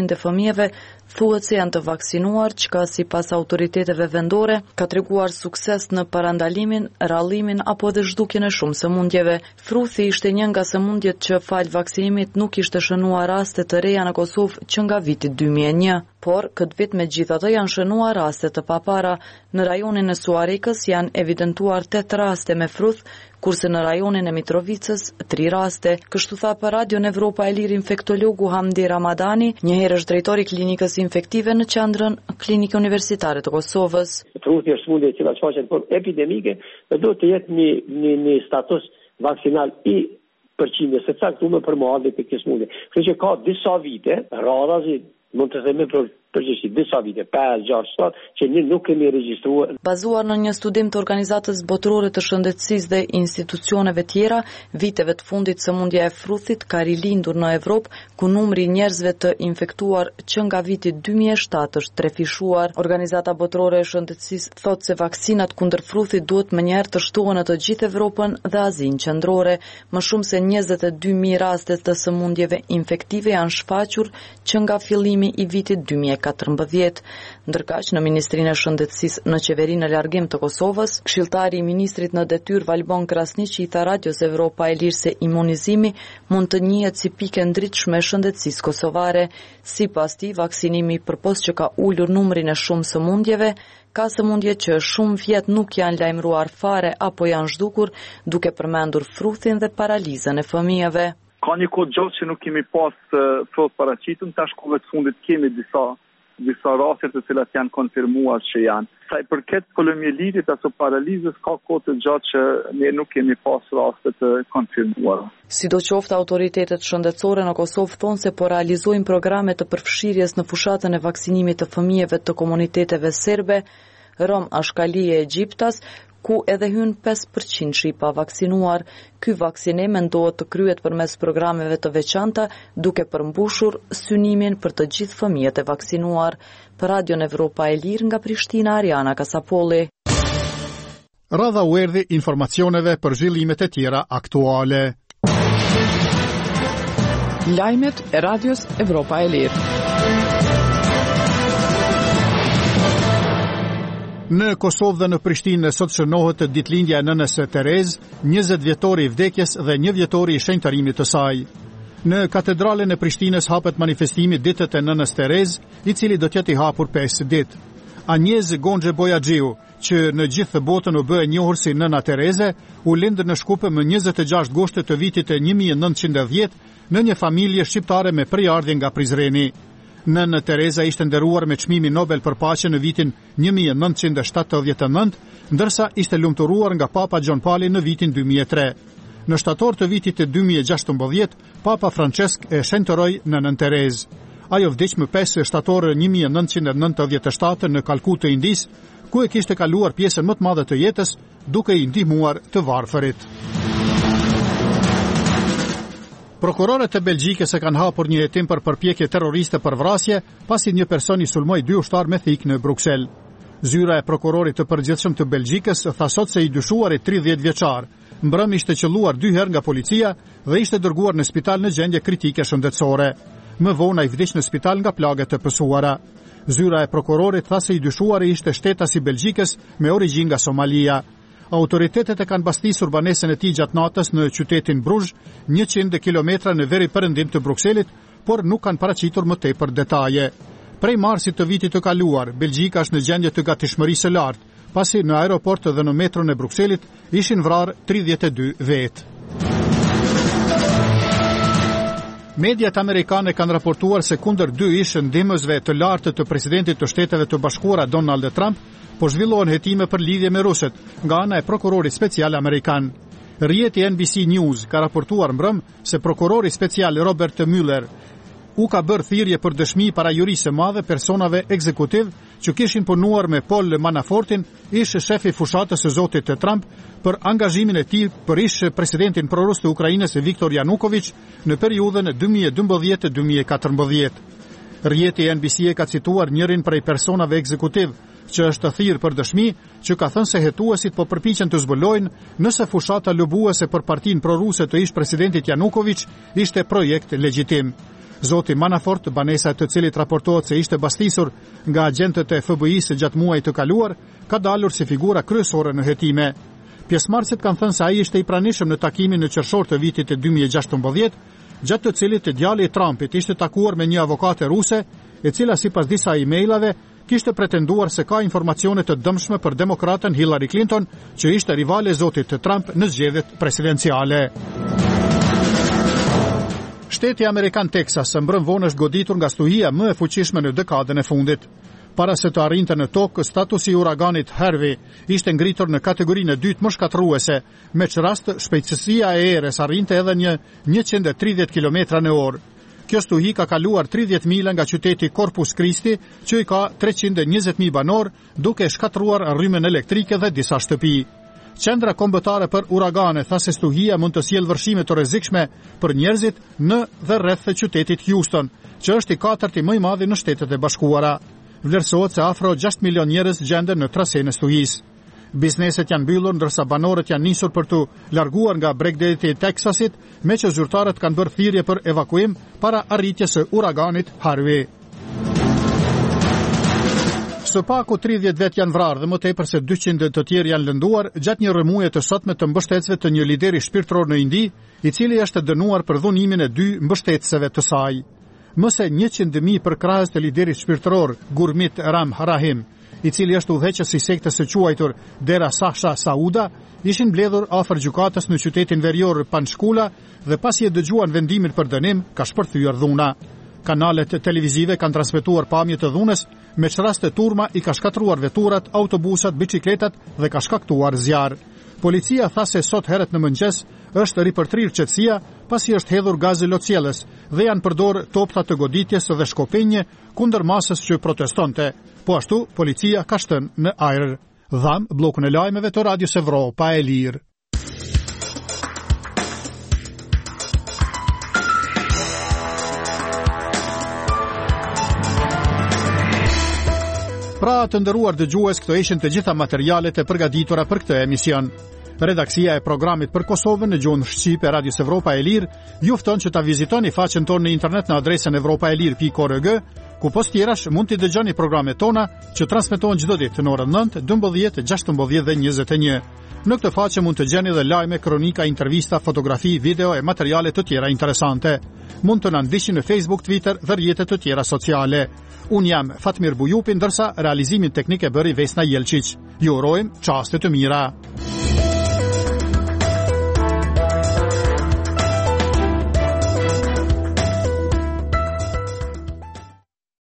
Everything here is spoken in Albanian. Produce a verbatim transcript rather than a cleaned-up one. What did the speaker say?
të fëmijëve thuhet se janë të vaksinuar, çka sipas autoriteteve vendore ka treguar sukses në parandalimin, rrallimin apo edhe zhdukjen e shumë sëmundjeve. Fruthi ishte një nga sëmundjet që fal vaksinimit nuk ishte shënuar raste të reja në Kosovë që nga viti dy mijë e një, por këtë vit megjithatë janë shënuar raste të papara. Në rajonin e Suarikës janë evidentuar tetë raste me fruth, kurse në rajonin e Mitrovicës tri raste. Kështu tha për Radion Evropa e Lirë infektologu Hamdi Ramadani, një herë është drejtori klinikës infektive në qendrën Klinikë Universitare të Kosovës. Fruthi është sëmundje që shfaqet por epidemike, dhe do të jetë një një, një status vaksinal i përqindjes së caktuar për mohabet të kësaj sëmundje. Kështu që ka disa vite, rradhazi mund të themi për përgjithësi disa vite, pesë gjashtë shtatë, që ne nuk kemi regjistruar. Bazuar në një studim të Organizatës Botërore të Shëndetësisë dhe institucioneve tjera, viteve të fundit sëmundja e fruthit ka rilindur në Evropë, ku numri i njerëzve të infektuar që nga viti dy mijë e shtatë është trefishuar. Organizata Botërore e Shëndetësisë thotë se vaksinat kundër fruthit duhet më njëherë të shtohen në të gjithë Evropën dhe Azinë Qendrore. Më shumë se njëzet e dy mijë raste të sëmundjeve infektive janë shfaqur që nga fillimi i vitit dy mijë e katërmbëdhjetë. Ndërkaq në Ministrinë e Shëndetësisë në Qeverinë në Largim të Kosovës, këshilltari i ministrit në detyrë Valbon Krasniqi i tha Radios Evropa e Lirë se imunizimi mund të njihet si pikë ndritshme e shëndetësisë kosovare. Sipas tij, vaksinimi përpos që ka ulur numrin e shumë sëmundjeve, ka sëmundje që shumë vjet nuk janë lajmëruar fare apo janë zhdukur, duke përmendur fruthin dhe paralizën e fëmijëve. Ka një kohë gjatë që nuk kemi pas uh, frut paraqitur, tash kohëve të fundit kemi disa disa raste të cilat janë konfirmuar që janë. Sa i përket poliomielitit apo paralizës, ka kohë të gjatë që ne nuk kemi pas raste të konfirmuara. Sidoqoftë, autoritetet shëndetësore në Kosovë thonë se po realizojnë programe të përfshirjes në fushatën e vaksinimit të fëmijëve të komuniteteve serbe, rom, ashkali e egjiptas, ku edhe hyn pesë përqind shqipa vaksinuar. Ky vaksinim mendohet të kryhet përmes programeve të veçanta, duke përmbushur synimin për të gjithë fëmijët e vaksinuar. Për Radion Evropa e Lirë nga Prishtina, Ariana Kasapolli. Radha u erdhi informacioneve për zhvillimet e tjera aktuale. Lajmet e Radios Evropa e Lirë. Në Kosovë dhe në Prishtinë sot shënohet ditëlindja e nënës së Terez, njëzet vjetori i vdekjes dhe një vjetori i shenjtërimit të saj. Në katedralen e Prishtinës hapet manifestimi ditët e nënës Terez, i cili do të jetë i hapur pesë ditë. Anjez Gonxhe Bojaxhiu, që në gjithë botën u bë e njohur si Nëna Tereze, u lind në Shkupe më njëzet e gjashtë gushtit të vitit e një mijë e nëntëqind e dhjetë në një familje shqiptare me prejardhje nga Prizreni. Nëna Tereza ishte nderuar me çmimin Nobel për paqe në vitin një mijë e nëntëqind e shtatëdhjetë e nëntë, ndërsa ishte lumturuar nga Papa Gjon Pali në vitin dy mijë e tre. Në shtator të vitit të dy mijë e gjashtëmbëdhjetë, Papa Francesk e shenjtëroi Nënën Terez. Ajo vdiq më pesë shtator një mijë e nëntëqind e nëntëdhjetë e shtatë në Kalkutë të Indis, ku e kishte kaluar pjesën më të madhe të jetës duke i ndihmuar të varfërit. Prokurorët e Belgjikës e kanë hapur një hetim për përpjekje terroriste për vrasje, pasi një person i sulmoi dy ushtar me thik në Bruksel. Zyra e prokurorit të përgjithshëm të Belgjikës tha sot se i dyshuari tridhjetë vjeçar, mbrëm ishte qelluar dy herë nga policia dhe ishte dërguar në spital në gjendje kritike shëndetësore. Më vonë ai vdiq në spital nga plagët e pësuara. Zyra e prokurorit tha se i dyshuari ishte shtetas i Belgjikës me origjinë nga Somalia. Autoritetet e kanë bastisur banesën e tij gjatë natës në qytetin Brugj, njëqind kilometra në veri perëndim të Brukselit, por nuk kanë paraqitur më tepër detaje. Prej marsit të vitit të kaluar, Belgjika është në gjendje të gatishmërisë së lartë, pasi në aeroport dhe në metron e Brukselit ishin vrarë tridhjetë e dy vetë. Mediat amerikane kanë raportuar se kundër dy ish ndihmësve të lartë të presidentit të Shteteve të Bashkuara Donald Trump, po zhvillohen hetime për lidhje me rusët nga ana e prokurorit special amerikan. Rrjeti N B C News ka raportuar mbrëm se prokurori special Robert Mueller u ka bërë thirrje për dëshmi para jurisë së madhe personave ekzekutiv që kishin punuar me Paul Manafortin, ish shefi fushatës së zotit të Trump, për angazhimin e tij për ish presidentin prorus të Ukrainës Viktor Yanukovych në periudhën dy mijë e dymbëdhjetë deri dy mijë e katërmbëdhjetë. Rrjeti N B C ka cituar njërin prej personave ekzekutiv që është thirrë për dëshmi, që ka thënë se hetuesit po përpiqen të zbulojnë nëse fushata lobuese për partinë proruse të ish presidentit Yanukovych ishte projekt legjitim. Zoti Manafort, banesa të cilit raportohet se ishte bastisur nga agentët e F B I-së gjatë muajit të kaluar, ka dalur si figura kryesore në hetime. Pjesëmarrësit kanë thënë se ai ishte i pranishëm në takimin në qershor të vitit të dy mijë e gjashtëmbëdhjetë, gjatë të cilit djali i Trumpit ishte takuar me një avokate ruse, e cila sipas disa emailave kishte pretenduar se ka informacione të dëmshme për demokratën Hillary Clinton, që ishte rivale e zotit Trump në zgjedhjet presidenciale. Shteti Amerikan Texas së mbrëm vonë është goditur nga stuhia më e fuqishme në dekadën e fundit. Para se të arrinte në tokë, statusi i uraganit Harvey ishte ngritur në kategorinë e dytë më shkatërruese, me që rast shpejtësia e erës arrinte edhe një njëqind e tridhjetë kilometra në orë. Kjo stuhi ka kaluar tridhjetë mila nga qyteti Corpus Christi, që i ka treqind e njëzet mijë banor, duke shkatruar rrymën elektrike dhe disa shtëpi. Qendra kombëtare për uragane tha se stuhia mund të sjellë vërshime të rrezikshme për njerëzit në dhe rreth të qytetit Houston, që është i katërti më i madhi në Shtetet e Bashkuara. Vlerësohet se afro gjashtë milion njerëz gjenden në traseën e stuhisë. Bizneset janë mbyllur ndërsa banorët janë nisur për të larguar nga bregdeti i Texasit, me që zyrtarët kanë bërë thirrje për evakuim para arritjes së uraganit Harvey. Së paku tridhjetë vet janë vrarë dhe më tepër se dyqind të tjerë janë lënduar gjatë një rrëmuje të sotme të mbështetësve të një lideri shpirtëror në Indi, i cili është dënuar për dhunimin e dy mbështetësve të saj. Më se njëqind mijë përkrahës të liderit shpirtëror Gurmit Ram Rahim, i cili është udhëheqës i sektës së quajtur Dera Sasha Sauda, ishin mbledhur afër gjykatës në qytetin verior Panchkula dhe pasi e dëgjuan vendimin për dënim, ka shpërthyer dhuna. Kanalet televizive kanë transmetuar pamje të dhunës, me çraste turma i ka shkatruar veturat, autobusat, biçikletat dhe ka shkaktuar zjarr. Policia tha se sot herët në mëngjes është ripërtrir qetësia pasi është hedhur gazi lotësjellës dhe janë përdor topta të goditjes dhe shkopenje kundër masës që protestonte. Po ashtu, policia ka shtënë në ajër. Dham bllokun e lajmeve të Radios Evropa e Lirë. Pra të nderuar dëgjues, këto ishin të gjitha materialet e përgatitura për këtë emision. Redaksia e programit për Kosovën në gjuhën shqipe Radios Evropa e Lirë ju fton që ta vizitoni faqen tonë në internet në adresën evropaelir pikë org, ku post tjerash mund t'i dëgjoni programet tona që transmetohen çdo ditë në orën nëntë, dymbëdhjetë, gjashtëmbëdhjetë dhe njëzet e një. Në këtë faqe mund të gjeni dhe lajme, kronika, intervista, fotografi, video e materiale të tjera interesante. Mund të na ndiqni në Facebook, Twitter dhe rrjetet të tjera sociale. Un jam Fatmir Bujupi, ndërsa realizimin teknik e bëri Vesna Jelčić. Ju urojmë çaste të mira.